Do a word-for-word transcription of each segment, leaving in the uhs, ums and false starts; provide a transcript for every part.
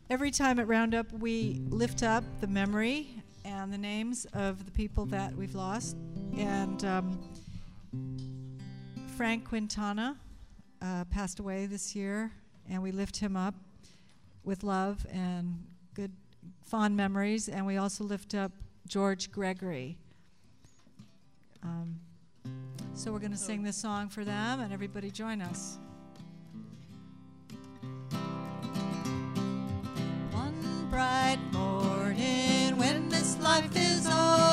Every time at Roundup, we lift up the memory and the names of the people that we've lost. And um, Frank Quintana uh, passed away this year, and we lift him up with love and good, fond memories. And we also lift up George Gregory. Um, so we're going to sing this song for them, and everybody join us. Bright morning, when this life is over,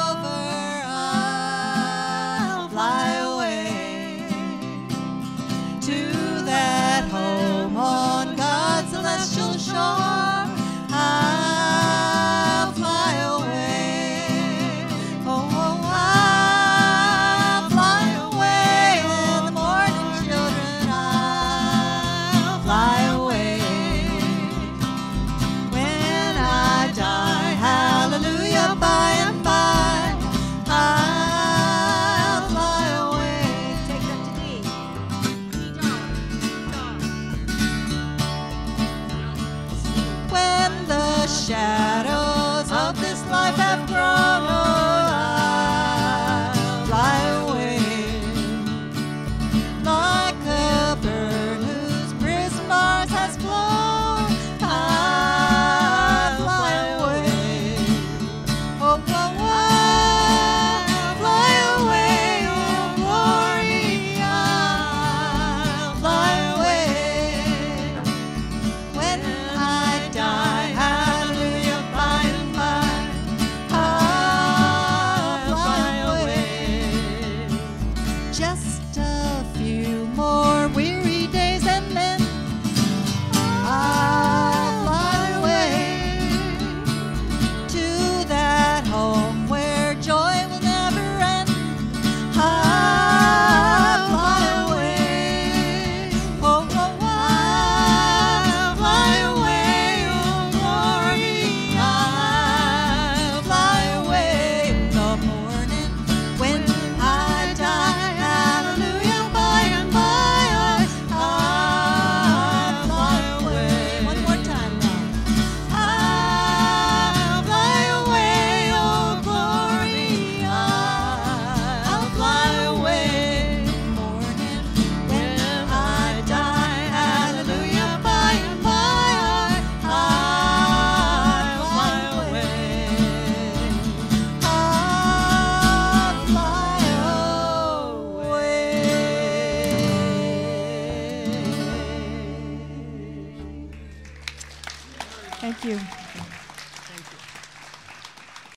I'll fly away to that home on God's celestial shore. I'll fly away. Oh, oh, I'll fly away in the morning, children. I'll fly away. By and by, I'll fly away. Take that to D. D when the shadows of this life have grown, I'll fly away like a bird whose prison bars has flown. I'll fly away. Oh, oh, oh, fly away, oh glory, I'll fly away. When I die, hallelujah, by and by, I'll fly away. Just a few more weary days and then I'll fly away to that home where joy will never end. I'll fly away. Oh, oh, I'll fly away. Oh, glory, I'll fly away in the morning when I die. Hallelujah, by and by, I'll fly away. One more time now. I'll fly away, oh glory, I'll fly away in the morning when I die. Hallelujah, by and by, I'll fly away. I'll fly away. Thank you.